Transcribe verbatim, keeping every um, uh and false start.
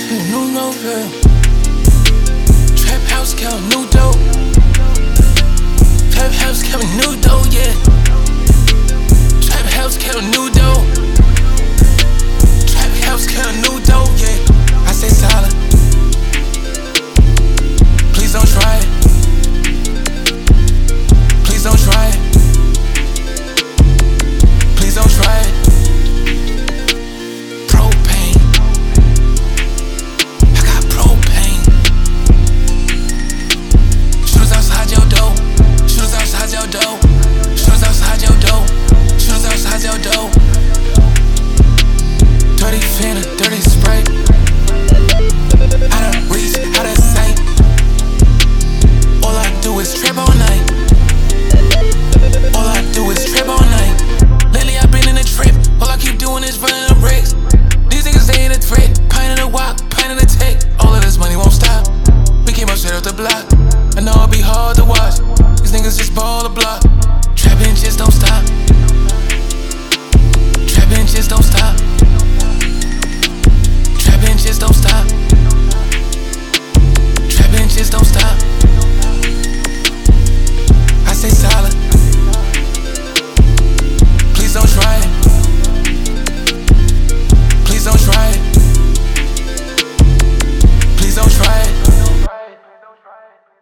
New Noville. Trap house count new dope. Trap house count new dough, yeah. Trap house count new dough. Trap house count new dough, yeah. I say solid. Please don't try it. Please don't try it. Please don't try it. Propane. I got propane. Shooters outside your door. Shooters outside your door. Shooters outside your door. Shooters outside your door. Dirty finna, dirty spray. Out of reach, out of sight. All I do is trap all night. All I do is trap all night. Lately I've been in a trip. All I keep doing is running up bricks. These niggas they ain't a threat. Pint in the walk, pint in the tech. All of this money won't stop. We came up straight off the block. I know it'll be hard to watch. These niggas just ball the block. Trapping just don't stop. Trapping just don't stop. Trapping just don't stop. Trapping just don't stop. I say solid. Please don't try it. Please don't try it. Please don't try it.